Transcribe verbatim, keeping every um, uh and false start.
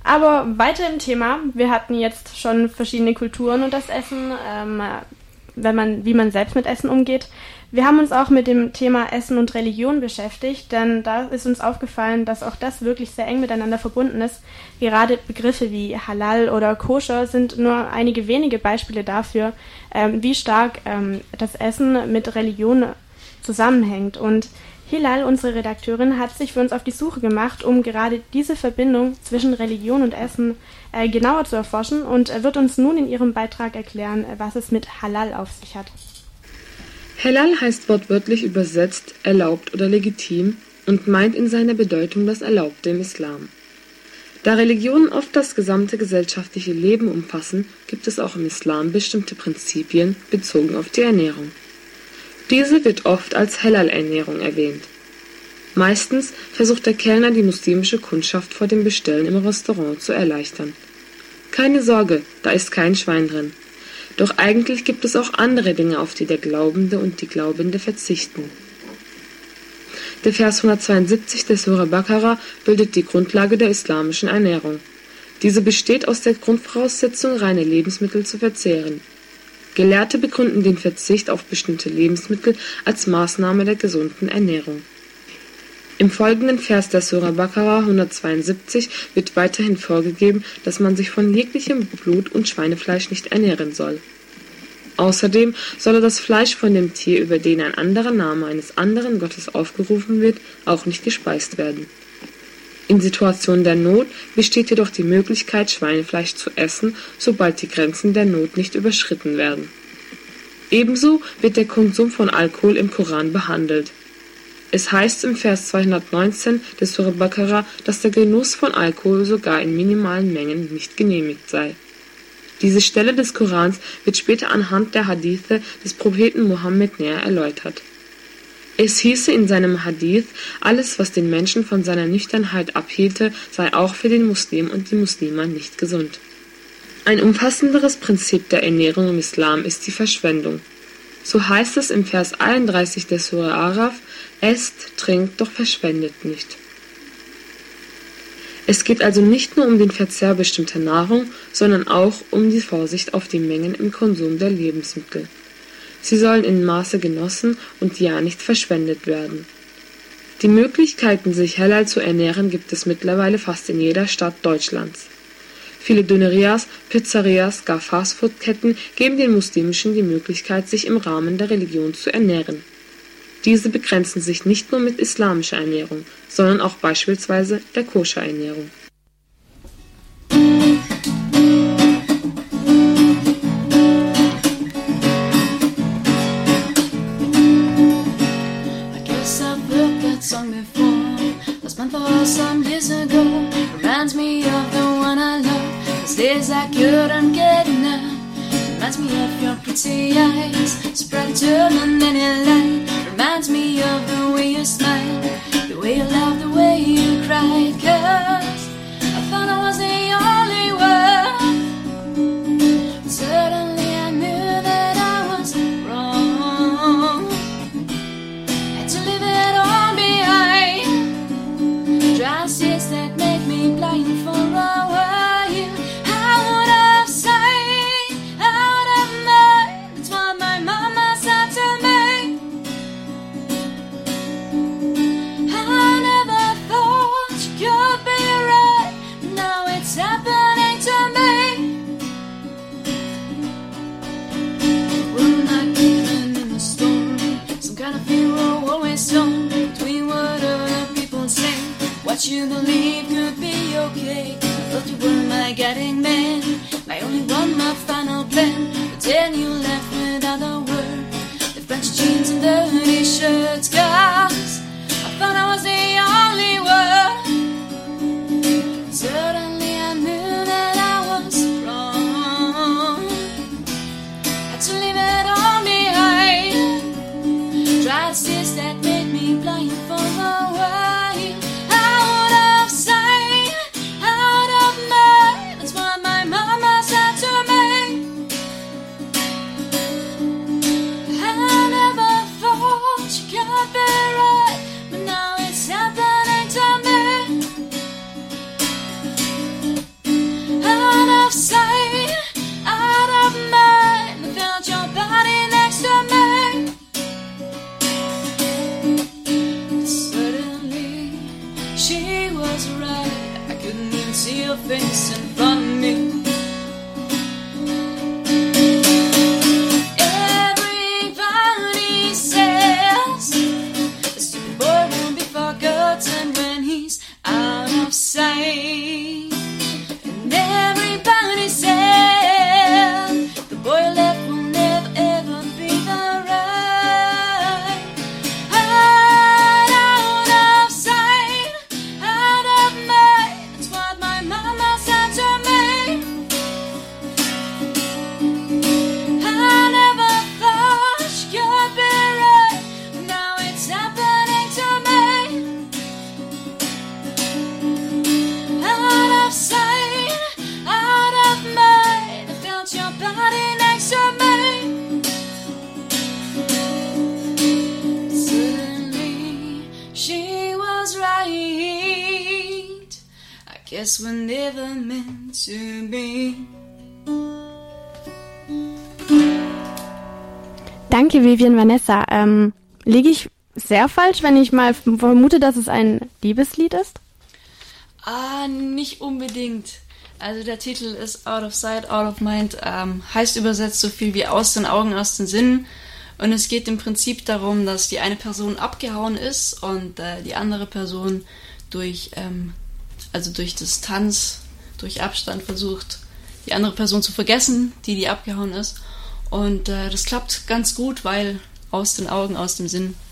Aber weiter im Thema, wir hatten jetzt schon verschiedene Kulturen und das Essen, ähm, wenn man, wie man selbst mit Essen umgeht. Wir haben uns auch mit dem Thema Essen und Religion beschäftigt, denn da ist uns aufgefallen, dass auch das wirklich sehr eng miteinander verbunden ist. Gerade Begriffe wie Halal oder Koscher sind nur einige wenige Beispiele dafür, ähm, wie stark ähm, das Essen mit Religion zusammenhängt. Und Hilal, unsere Redakteurin, hat sich für uns auf die Suche gemacht, um gerade diese Verbindung zwischen Religion und Essen äh, genauer zu erforschen und äh, wird uns nun in ihrem Beitrag erklären, äh, was es mit Halal auf sich hat. Halal heißt wortwörtlich übersetzt erlaubt oder legitim und meint in seiner Bedeutung das Erlaubte im Islam. Da Religionen oft das gesamte gesellschaftliche Leben umfassen, gibt es auch im Islam bestimmte Prinzipien bezogen auf die Ernährung. Diese wird oft als Halal-Ernährung erwähnt. Meistens versucht der Kellner die muslimische Kundschaft vor dem Bestellen im Restaurant zu erleichtern. Keine Sorge, da ist kein Schwein drin. Doch eigentlich gibt es auch andere Dinge, auf die der Glaubende und die Glaubende verzichten. Der Vers hundertzweiundsiebzig der Sura Baqara bildet die Grundlage der islamischen Ernährung. Diese besteht aus der Grundvoraussetzung, reine Lebensmittel zu verzehren. Gelehrte begründen den Verzicht auf bestimmte Lebensmittel als Maßnahme der gesunden Ernährung. Im folgenden Vers der Sura Baqara hundertzweiundsiebzig wird weiterhin vorgegeben, dass man sich von jeglichem Blut- und Schweinefleisch nicht ernähren soll. Außerdem solle das Fleisch von dem Tier, über den ein anderer Name eines anderen Gottes aufgerufen wird, auch nicht gespeist werden. In Situationen der Not besteht jedoch die Möglichkeit, Schweinefleisch zu essen, sobald die Grenzen der Not nicht überschritten werden. Ebenso wird der Konsum von Alkohol im Koran behandelt. Es heißt im Vers zweihundertneunzehn der Sura Baqara, dass der Genuss von Alkohol sogar in minimalen Mengen nicht genehmigt sei. Diese Stelle des Korans wird später anhand der Hadithe des Propheten Mohammed näher erläutert. Es hieße in seinem Hadith, alles, was den Menschen von seiner Nüchternheit abhielte, sei auch für den Muslim und die Muslima nicht gesund. Ein umfassenderes Prinzip der Ernährung im Islam ist die Verschwendung. So heißt es im Vers einunddreißig der Sura Araf, esst, trinkt, doch verschwendet nicht. Es geht also nicht nur um den Verzehr bestimmter Nahrung, sondern auch um die Vorsicht auf die Mengen im Konsum der Lebensmittel. Sie sollen in Maße genossen und ja nicht verschwendet werden. Die Möglichkeiten, sich halal zu ernähren, gibt es mittlerweile fast in jeder Stadt Deutschlands. Viele Dönerias, Pizzerias, gar Fastfood-Ketten geben den Muslimischen die Möglichkeit, sich im Rahmen der Religion zu ernähren. Diese begrenzen sich nicht nur mit islamischer Ernährung, sondern auch beispielsweise der Koscher-Ernährung. Song before, lost my thoughts some years ago. Reminds me of the one I love. Those days I couldn't get enough. Reminds me of your pretty eyes, spread turning any light. Reminds me of the way you smile, the way you laugh, the way you cried. 'Cause I thought I was the only one. Suddenly I knew that I was wrong. Had to leave it all behind. Dry seas that made me blind for a while. I would have signed out of mind. That's what my mama said to me. I never thought you could be right. Now it's happening to me. We're not living in a storm. Some kind of hero always on between what other people say. What you believe could be okay. I thought you were my guiding man, my only one, my final plan. But then you left without a word. The French jeans and dirty shirts. 'Cause I thought I was the only one. Suddenly I knew that I was wrong. Had to leave it all behind. Dry tears that made me blind for a while. I would have signed out of mind. That's what my mom your face in front of me. Everybody says the stupid boy will be forgotten when he's out of sight. And everybody says the boy left will never ever be the right. Out, out of sight, out of mind. That's what my mama said to me. I never thought she could be right. Now it's happening to me. Out of sight, out of mind. I felt your body next to me. Suddenly, she was right. I guess we're never meant to be. Danke, Vivian Vanessa. Ähm, liege ich sehr falsch, wenn ich mal vermute, dass es ein Liebeslied ist? Ah, nicht unbedingt. Also der Titel ist Out of Sight, Out of Mind, ähm, heißt übersetzt so viel wie aus den Augen, aus den Sinnen. Und es geht im Prinzip darum, dass die eine Person abgehauen ist und äh, die andere Person durch, ähm, also durch Distanz, durch Abstand versucht, die andere Person zu vergessen, die die abgehauen ist. Und äh, das klappt ganz gut, weil aus den Augen, aus dem Sinn.